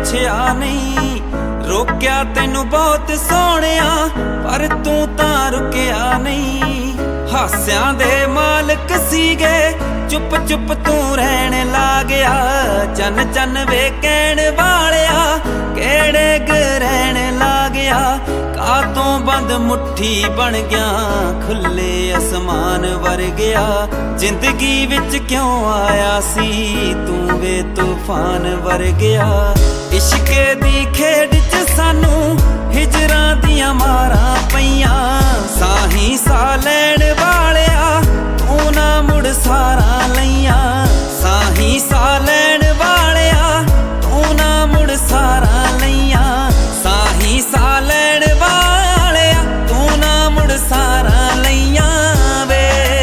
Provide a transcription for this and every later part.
ਪੁੱਛਿਆ नहीं, रोक्या तैनू बहुत सोहणिया पर तू तां रुकिया नहीं। हास्यां दे मालक सीगे चुप चुप तू रहन ला गया, चन चन वे कहण वालिया केड़े ग्रहण ला गया। कातों बंद मुट्ठी बन गया खुले आसमान वर गया, जिंदगी विच क्यों आया सी तू वे तूफान वर गया। इश्के दी खेड च सानू हिजरां दियां मारां पईयां, साही सा लैण वालिया तू ना मुड़ सारा लईयां। साही सा लैण वालिया तू ना मुड़ सारा लईयां। साही सा लैण वालिया तू ना मुड़ सारा लईयां वे,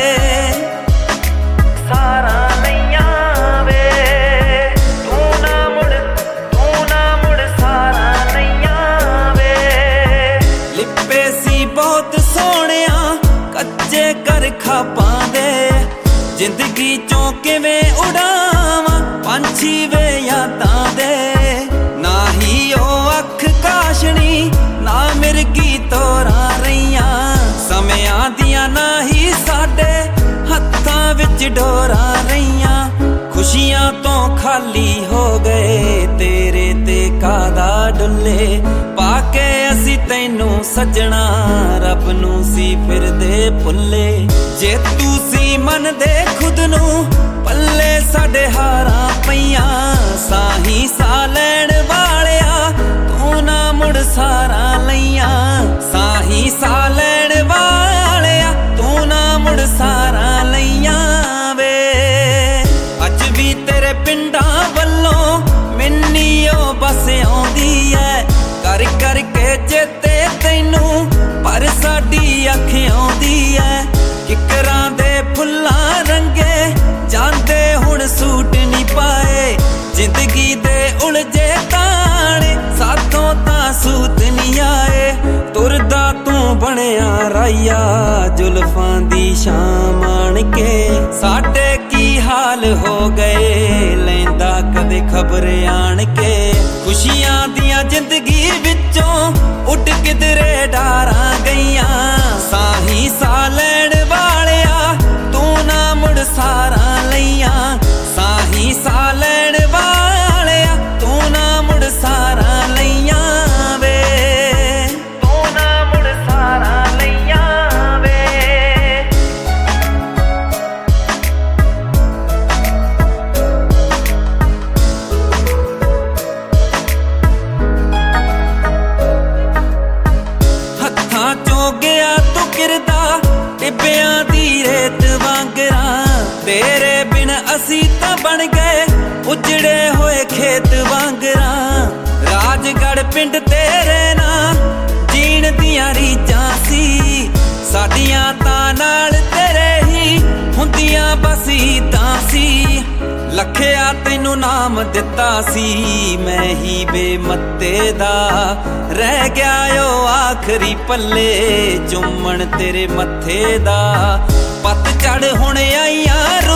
सारा लईयां वे। तू ना मुड़ सारा लईयां वे। लिपे सी बहुत सोहणिया कच्चे कर खापां दे, जिंदगी चों किवें उड़ावां पंछी वे यादां दे। ना ही ओ अख काशनी ना मिर्गी तोरां रहियां, समयां दियां ना ही साडे हत्थां विच डोरां रहियां। खुशियां तो खाली हो गए तेरे ते कादा डुल्ले, पाके असी तैनू सजना रब नू सी फिरदे भुल्ले। जे तू सी मन दे खुद नू पल्ले साडे हारां पईयां, साही सा लैण वालिया तू ना मुड़ सारा लईयां। साही सा लैण वालिया तू ना मुड़ सारा लईयां वे। अज भी तेरे पिंडां वल्लों मिन्नी ओ बस आउंदी है, कर कर के चेते तैनू पर साडी अख आउंदी है। किकरां दे फुल्लां रंगे जांदे हुण सूट नहीं पाए, जिंदगी दे उलझे ताणे साथों तां सूत नहीं आए। तुरदा तू बणिया राइया जुल्फां दी शाम आण के, साडे की हाल हो गए लैंदा कदे खबर आण के। खुशियां दियां जिंदगी विचों उठ किधरे डारां गईयां, साही सा लैण वालिया तू ना मुड़ सारा लईयां। साही सा लैण वालिया तू ना मुड़ सारा लईयां वे, तू ना मुड़ सारा लईयां वे। हत्थां चों गया तू किरदा टिब्बियां दी रेत वांगरां, तेरे बिन असी तां बन गए उजड़े होए खेत वांगरां। राजगढ़ पिंड तेरे नां जीण दियां रीचां सी, साडियां तां नाल तेरे ही हुंदियां बस ईदां सी। लखिया तैनू नाम दिता सी मैं ही बेमत्ते दा, रह गया ओ आखरी पल्ले चुम्मण तेरे मत्थे दा। पतझड़ हुण आईयां